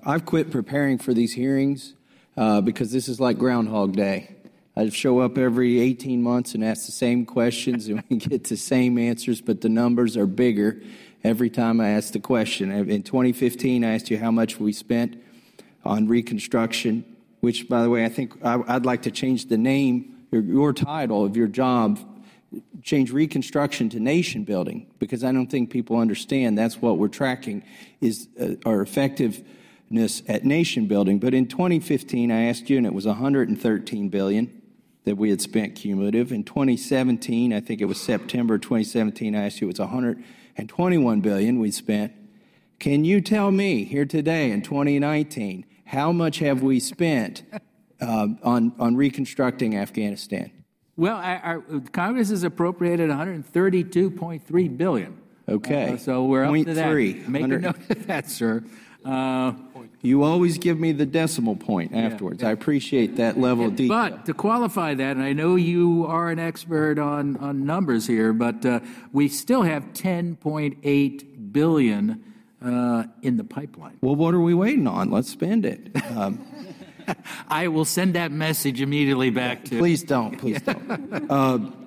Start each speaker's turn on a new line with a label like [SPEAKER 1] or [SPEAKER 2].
[SPEAKER 1] I've quit preparing for these hearings because this is like Groundhog Day. I show up every 18 months and ask the same questions, and we get the same answers, but the numbers are bigger every time I ask the question. In 2015, I asked you how much we spent on reconstruction, which, by the way, I think I'd like to change the name, your title of your job, change reconstruction to nation building, because I don't think people understand that's what we're tracking is our effectiveness at nation building. But in 2015, I asked you, and it was $113 billion that we had spent cumulative. In 2017, I think it was September 2017, I asked you, it was $121 billion we spent. Can you tell me here today in 2019, how much have we spent on reconstructing Afghanistan?
[SPEAKER 2] Well, our Congress has appropriated $132.3 billion.
[SPEAKER 1] Okay.
[SPEAKER 2] So we're up to that.
[SPEAKER 1] 0.3.
[SPEAKER 2] Make a note of that, sir.
[SPEAKER 1] You always give me the decimal point afterwards. Yeah. I appreciate that level of detail.
[SPEAKER 2] But to qualify that, and I know you are an expert on numbers here, but we still have $10.8 billion in the pipeline.
[SPEAKER 1] Well, what are we waiting on? Let's spend it.
[SPEAKER 2] I will send that message immediately back to...
[SPEAKER 1] Please don't. Please don't.